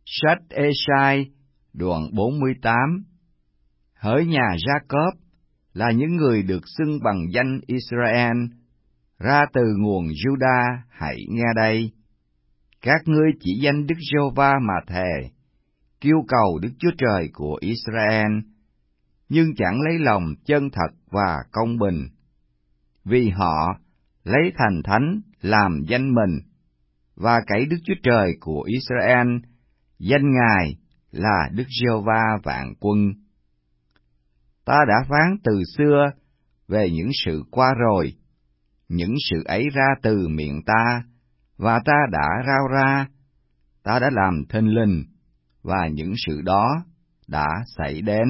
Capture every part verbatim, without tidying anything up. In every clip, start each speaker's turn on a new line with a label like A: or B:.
A: Sách Ê-sai, đoạn bốn mươi tám. Hỡi nhà Gia-cốp, là những người được xưng bằng danh Israel, ra từ nguồn Juda, hãy nghe đây. Các ngươi chỉ danh Đức Giê-hô-va mà thề, kêu cầu Đức Chúa Trời của Israel, nhưng chẳng lấy lòng chân thật và công bình. Vì họ lấy thành thánh làm danh mình, và cậy Đức Chúa Trời của Israel, danh Ngài là Đức Giê-hô-va vạn quân. Ta đã phán từ xưa về những sự qua rồi, những sự ấy ra từ miệng ta, và ta đã rao ra, ta đã làm thình lình, và những sự đó đã xảy đến.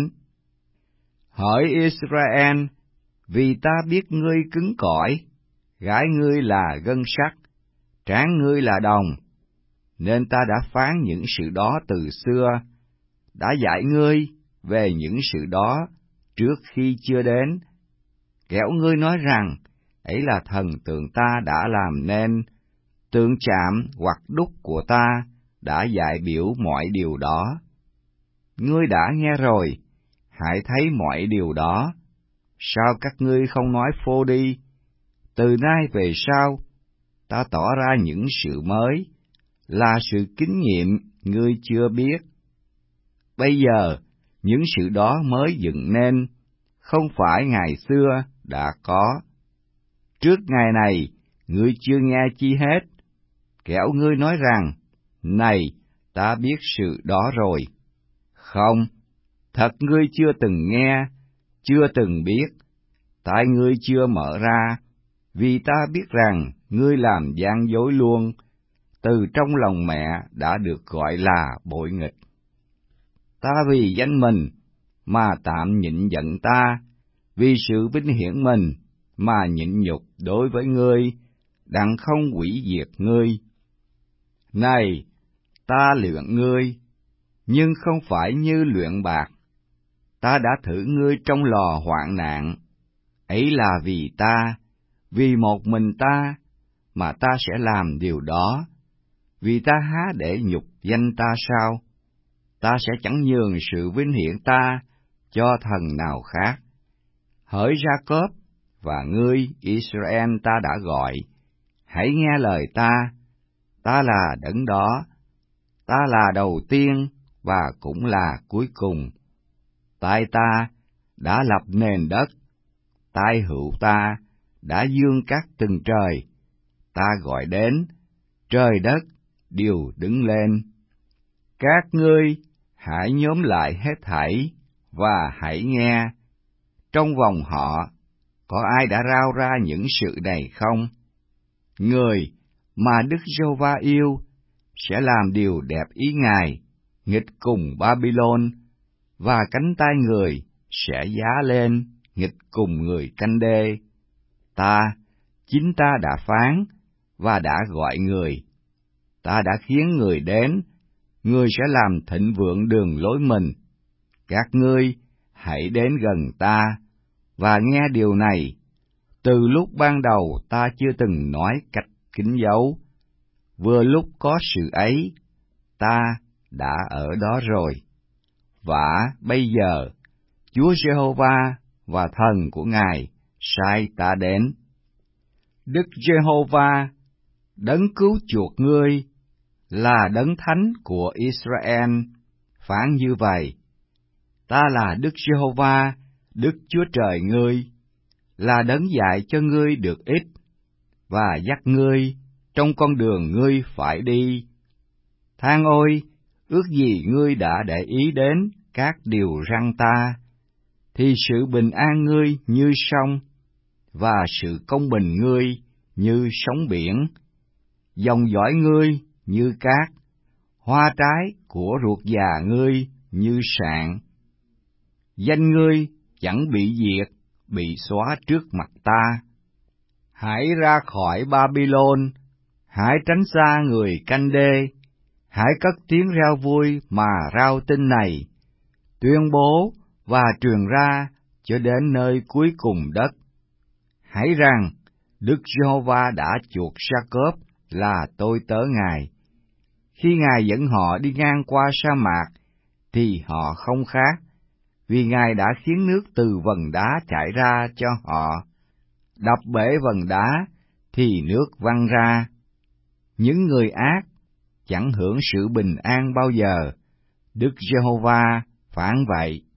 A: Hỡi Israel, vì ta biết ngươi cứng cỏi, gái ngươi là gân sắt, trán ngươi là đồng, nên ta đã phán những sự đó từ xưa, đã dạy ngươi về những sự đó trước khi chưa đến. Kẻo ngươi nói rằng, ấy là thần tượng ta đã làm nên, tượng chạm hoặc đúc của ta đã dạy biểu mọi điều đó. Ngươi đã nghe rồi, hãy thấy mọi điều đó. Sao các ngươi không nói phô đi? Từ nay về sau, ta tỏ ra những sự mới, là sự kinh nghiệm ngươi chưa biết. Bây giờ, những sự đó mới dựng nên, không phải ngày xưa đã có. Trước ngày này, ngươi chưa nghe chi hết, kẻo ngươi nói rằng, này, ta biết sự đó rồi. Không, thật ngươi chưa từng nghe, chưa từng biết, tai ngươi chưa mở ra, vì ta biết rằng ngươi làm gian dối luôn, từ trong lòng mẹ đã được gọi là bội nghịch. Ta vì danh mình mà tạm nhịn giận ta, vì sự vinh hiển mình mà nhịn nhục đối với ngươi, đặng không hủy diệt ngươi. Này, ta luyện ngươi, nhưng không phải như luyện bạc. Ta đã thử ngươi trong lò hoạn nạn, ấy là vì ta, vì một mình ta, mà ta sẽ làm điều đó. Vì ta há để nhục danh ta sao? Ta sẽ chẳng nhường sự vinh hiển ta cho thần nào khác. Hỡi Gia-cốp và ngươi Israel ta đã gọi, hãy nghe lời ta. Ta là đấng đó, ta là đầu tiên và cũng là cuối cùng. Tai ta đã lập nền đất, tai hữu ta đã dương các tầng trời. Ta gọi đến, trời đất đều đứng lên. Các ngươi hãy nhóm lại hết thảy và hãy nghe. Trong vòng họ, có ai đã rao ra những sự này không? Người mà Đức Giê-hô-va yêu sẽ làm điều đẹp ý Ngài, nghịch cùng Ba-bi-lôn, và cánh tay người sẽ giá lên, nghịch cùng người canh đê. Ta, chính ta đã phán, và đã gọi người. Ta đã khiến người đến, người sẽ làm thịnh vượng đường lối mình. Các ngươi hãy đến gần ta, và nghe điều này. Từ lúc ban đầu ta chưa từng nói cách kín dấu, vừa lúc có sự ấy, ta đã ở đó rồi. Và bây giờ, Chúa Giê-hô-va và thần của Ngài sai ta đến. Đức Giê-hô-va, đấng cứu chuộc ngươi, là đấng thánh của Israel, phán như vậy: Ta là Đức Giê-hô-va, Đức Chúa Trời ngươi, là đấng dạy cho ngươi được ít, và dắt ngươi trong con đường ngươi phải đi. Than ôi, ước gì ngươi đã để ý đến các điều răn ta, thì sự bình an ngươi như sông, và sự công bình ngươi như sóng biển, dòng dõi ngươi như cát, hoa trái của ruột già ngươi như sạn. Danh ngươi chẳng bị diệt, bị xóa trước mặt ta. Hãy ra khỏi Ba-bi-lôn, hãy tránh xa người canh đê, hãy cất tiếng reo vui mà rao tin này, tuyên bố và truyền ra cho đến nơi cuối cùng đất. Hãy rằng, Đức Giê-hô-va đã chuộc Gia-cốp là tôi tớ Ngài. Khi Ngài dẫn họ đi ngang qua sa mạc, thì họ không khác, vì Ngài đã khiến nước từ vần đá chảy ra cho họ. Đập bể vần đá, thì nước văng ra. Những người ác chẳng hưởng sự bình an bao giờ. Đức Giê-hô-va phán vậy.